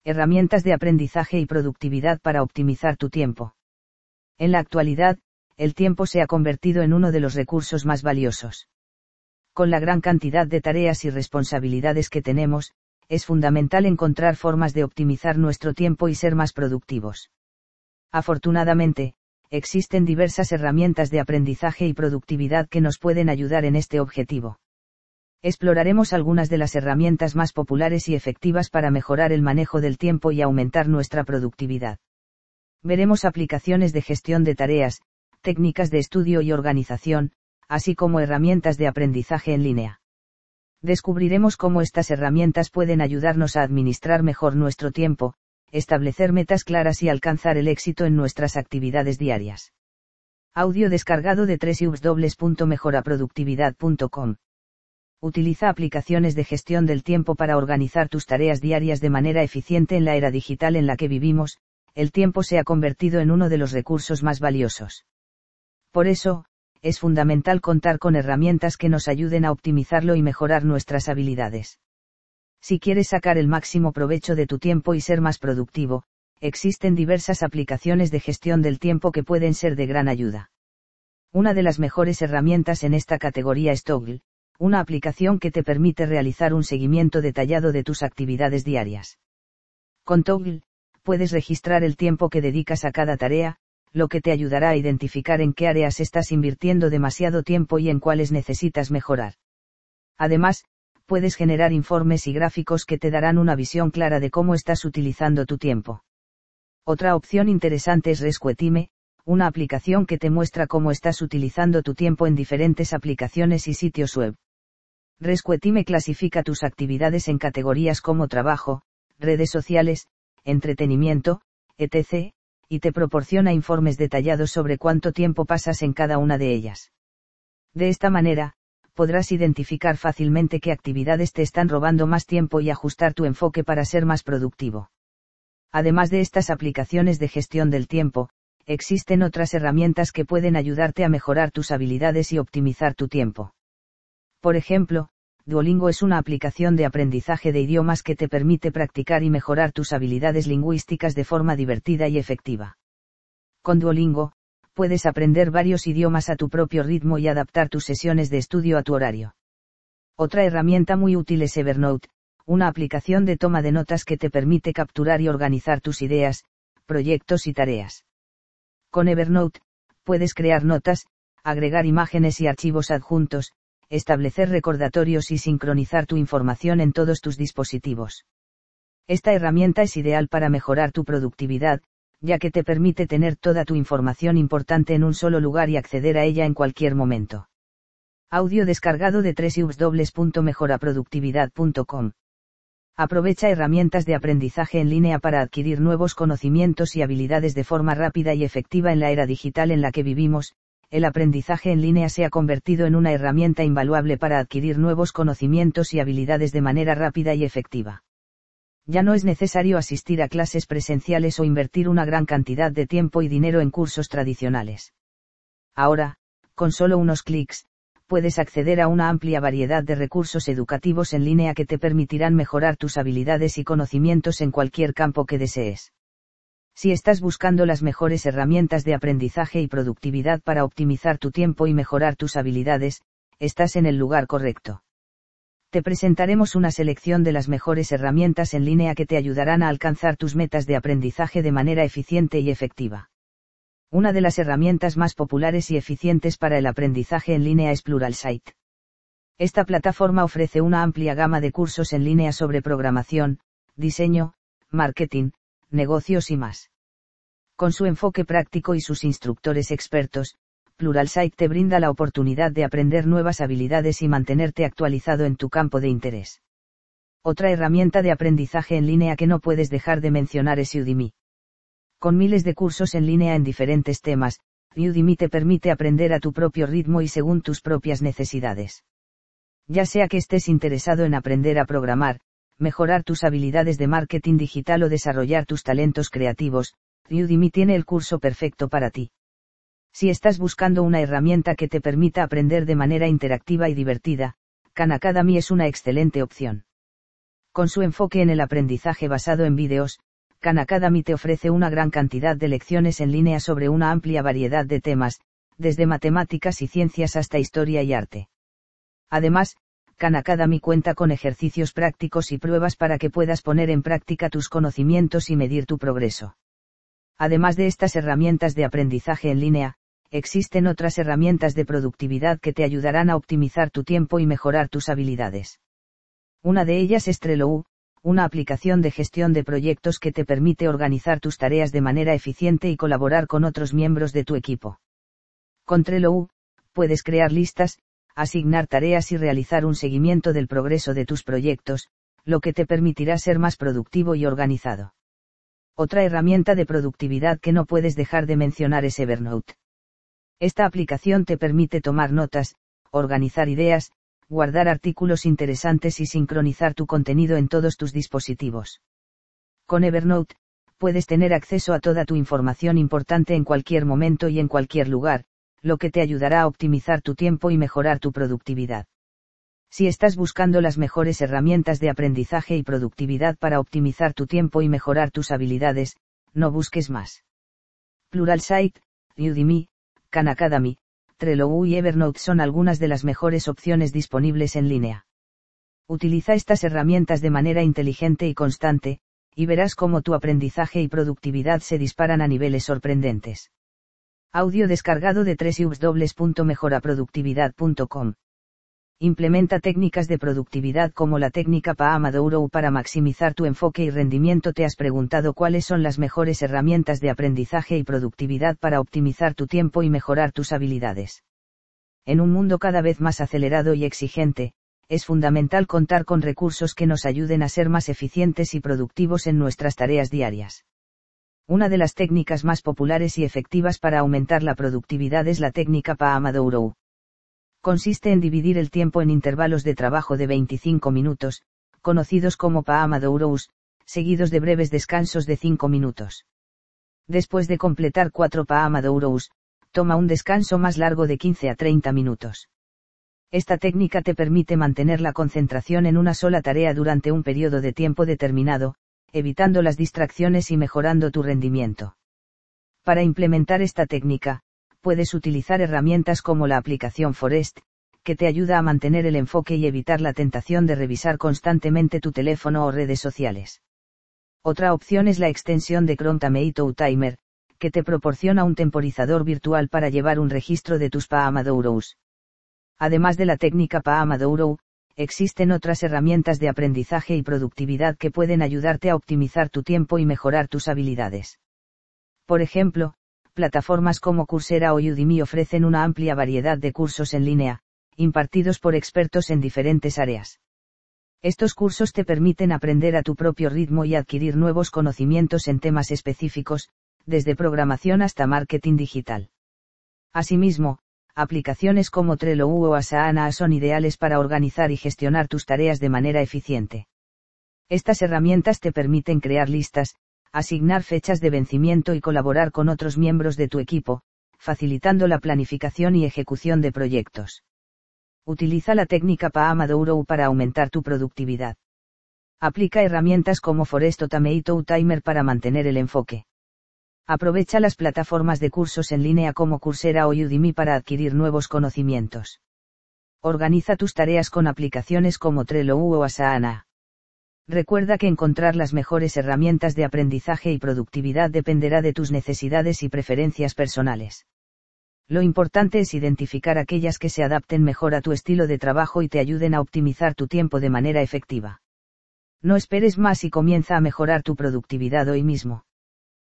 Herramientas de aprendizaje y productividad para optimizar tu tiempo. En la actualidad, el tiempo se ha convertido en uno de los recursos más valiosos. Con la gran cantidad de tareas y responsabilidades que tenemos, es fundamental encontrar formas de optimizar nuestro tiempo y ser más productivos. Afortunadamente, existen diversas herramientas de aprendizaje y productividad que nos pueden ayudar en este objetivo. Exploraremos algunas de las herramientas más populares y efectivas para mejorar el manejo del tiempo y aumentar nuestra productividad. Veremos aplicaciones de gestión de tareas, técnicas de estudio y organización, así como herramientas de aprendizaje en línea. Descubriremos cómo estas herramientas pueden ayudarnos a administrar mejor nuestro tiempo, establecer metas claras y alcanzar el éxito en nuestras actividades diarias. Audio descargado de www.mejoraproductividad.com. Utiliza aplicaciones de gestión del tiempo para organizar tus tareas diarias de manera eficiente. En la era digital en la que vivimos, el tiempo se ha convertido en uno de los recursos más valiosos. Por eso, es fundamental contar con herramientas que nos ayuden a optimizarlo y mejorar nuestras habilidades. Si quieres sacar el máximo provecho de tu tiempo y ser más productivo, existen diversas aplicaciones de gestión del tiempo que pueden ser de gran ayuda. Una de las mejores herramientas en esta categoría es Toggl, una aplicación que te permite realizar un seguimiento detallado de tus actividades diarias. Con Toggl, puedes registrar el tiempo que dedicas a cada tarea, lo que te ayudará a identificar en qué áreas estás invirtiendo demasiado tiempo y en cuáles necesitas mejorar. Además, puedes generar informes y gráficos que te darán una visión clara de cómo estás utilizando tu tiempo. Otra opción interesante es Rescuetime, una aplicación que te muestra cómo estás utilizando tu tiempo en diferentes aplicaciones y sitios web. Rescuetime clasifica tus actividades en categorías como trabajo, redes sociales, entretenimiento, etc., y te proporciona informes detallados sobre cuánto tiempo pasas en cada una de ellas. De esta manera, podrás identificar fácilmente qué actividades te están robando más tiempo y ajustar tu enfoque para ser más productivo. Además de estas aplicaciones de gestión del tiempo, existen otras herramientas que pueden ayudarte a mejorar tus habilidades y optimizar tu tiempo. Por ejemplo, Duolingo es una aplicación de aprendizaje de idiomas que te permite practicar y mejorar tus habilidades lingüísticas de forma divertida y efectiva. Con Duolingo, puedes aprender varios idiomas a tu propio ritmo y adaptar tus sesiones de estudio a tu horario. Otra herramienta muy útil es Evernote, una aplicación de toma de notas que te permite capturar y organizar tus ideas, proyectos y tareas. Con Evernote, puedes crear notas, agregar imágenes y archivos adjuntos, establecer recordatorios y sincronizar tu información en todos tus dispositivos. Esta herramienta es ideal para mejorar tu productividad, ya que te permite tener toda tu información importante en un solo lugar y acceder a ella en cualquier momento. Audio descargado de www.mejoraproductividad.com. Aprovecha herramientas de aprendizaje en línea para adquirir nuevos conocimientos y habilidades de forma rápida y efectiva. En la era digital en la que vivimos, el aprendizaje en línea se ha convertido en una herramienta invaluable para adquirir nuevos conocimientos y habilidades de manera rápida y efectiva. Ya no es necesario asistir a clases presenciales o invertir una gran cantidad de tiempo y dinero en cursos tradicionales. Ahora, con solo unos clics, puedes acceder a una amplia variedad de recursos educativos en línea que te permitirán mejorar tus habilidades y conocimientos en cualquier campo que desees. Si estás buscando las mejores herramientas de aprendizaje y productividad para optimizar tu tiempo y mejorar tus habilidades, estás en el lugar correcto. Te presentaremos una selección de las mejores herramientas en línea que te ayudarán a alcanzar tus metas de aprendizaje de manera eficiente y efectiva. Una de las herramientas más populares y eficientes para el aprendizaje en línea es Pluralsight. Esta plataforma ofrece una amplia gama de cursos en línea sobre programación, diseño, marketing, negocios y más. Con su enfoque práctico y sus instructores expertos, Pluralsight te brinda la oportunidad de aprender nuevas habilidades y mantenerte actualizado en tu campo de interés. Otra herramienta de aprendizaje en línea que no puedes dejar de mencionar es Udemy. Con miles de cursos en línea en diferentes temas, Udemy te permite aprender a tu propio ritmo y según tus propias necesidades. Ya sea que estés interesado en aprender a programar, mejorar tus habilidades de marketing digital o desarrollar tus talentos creativos, Udemy tiene el curso perfecto para ti. Si estás buscando una herramienta que te permita aprender de manera interactiva y divertida, Khan Academy es una excelente opción. Con su enfoque en el aprendizaje basado en vídeos, Khan Academy te ofrece una gran cantidad de lecciones en línea sobre una amplia variedad de temas, desde matemáticas y ciencias hasta historia y arte. Además, Khan Academy cuenta con ejercicios prácticos y pruebas para que puedas poner en práctica tus conocimientos y medir tu progreso. Además de estas herramientas de aprendizaje en línea, existen otras herramientas de productividad que te ayudarán a optimizar tu tiempo y mejorar tus habilidades. Una de ellas es Trello, una aplicación de gestión de proyectos que te permite organizar tus tareas de manera eficiente y colaborar con otros miembros de tu equipo. Con Trello, puedes crear listas, asignar tareas y realizar un seguimiento del progreso de tus proyectos, lo que te permitirá ser más productivo y organizado. Otra herramienta de productividad que no puedes dejar de mencionar es Evernote. Esta aplicación te permite tomar notas, organizar ideas, guardar artículos interesantes y sincronizar tu contenido en todos tus dispositivos. Con Evernote, puedes tener acceso a toda tu información importante en cualquier momento y en cualquier lugar, lo que te ayudará a optimizar tu tiempo y mejorar tu productividad. Si estás buscando las mejores herramientas de aprendizaje y productividad para optimizar tu tiempo y mejorar tus habilidades, no busques más. Pluralsight, Udemy, Khan Academy, Trello y Evernote son algunas de las mejores opciones disponibles en línea. Utiliza estas herramientas de manera inteligente y constante, y verás cómo tu aprendizaje y productividad se disparan a niveles sorprendentes. Audio descargado de www.mejoraproductividad.com. Implementa técnicas de productividad como la técnica Pomodoro para maximizar tu enfoque y rendimiento. ¿Te has preguntado cuáles son las mejores herramientas de aprendizaje y productividad para optimizar tu tiempo y mejorar tus habilidades? En un mundo cada vez más acelerado y exigente, es fundamental contar con recursos que nos ayuden a ser más eficientes y productivos en nuestras tareas diarias. Una de las técnicas más populares y efectivas para aumentar la productividad es la técnica Pomodoro. Consiste en dividir el tiempo en intervalos de trabajo de 25 minutos, conocidos como Pomodoros, seguidos de breves descansos de 5 minutos. Después de completar 4 Pomodoros, toma un descanso más largo de 15 a 30 minutos. Esta técnica te permite mantener la concentración en una sola tarea durante un periodo de tiempo determinado, evitando las distracciones y mejorando tu rendimiento. Para implementar esta técnica, puedes utilizar herramientas como la aplicación Forest, que te ayuda a mantener el enfoque y evitar la tentación de revisar constantemente tu teléfono o redes sociales. Otra opción es la extensión de Chrome Timer, que te proporciona un temporizador virtual para llevar un registro de tus Pomodoros. Además de la técnica Pomodoro, existen otras herramientas de aprendizaje y productividad que pueden ayudarte a optimizar tu tiempo y mejorar tus habilidades. Por ejemplo, plataformas como Coursera o Udemy ofrecen una amplia variedad de cursos en línea, impartidos por expertos en diferentes áreas. Estos cursos te permiten aprender a tu propio ritmo y adquirir nuevos conocimientos en temas específicos, desde programación hasta marketing digital. Asimismo, aplicaciones como Trello o Asana son ideales para organizar y gestionar tus tareas de manera eficiente. Estas herramientas te permiten crear listas, asignar fechas de vencimiento y colaborar con otros miembros de tu equipo, facilitando la planificación y ejecución de proyectos. Utiliza la técnica Pomodoro para aumentar tu productividad. Aplica herramientas como Forest o Timer para mantener el enfoque. Aprovecha las plataformas de cursos en línea como Coursera o Udemy para adquirir nuevos conocimientos. Organiza tus tareas con aplicaciones como Trello o Asana. Recuerda que encontrar las mejores herramientas de aprendizaje y productividad dependerá de tus necesidades y preferencias personales. Lo importante es identificar aquellas que se adapten mejor a tu estilo de trabajo y te ayuden a optimizar tu tiempo de manera efectiva. No esperes más y comienza a mejorar tu productividad hoy mismo.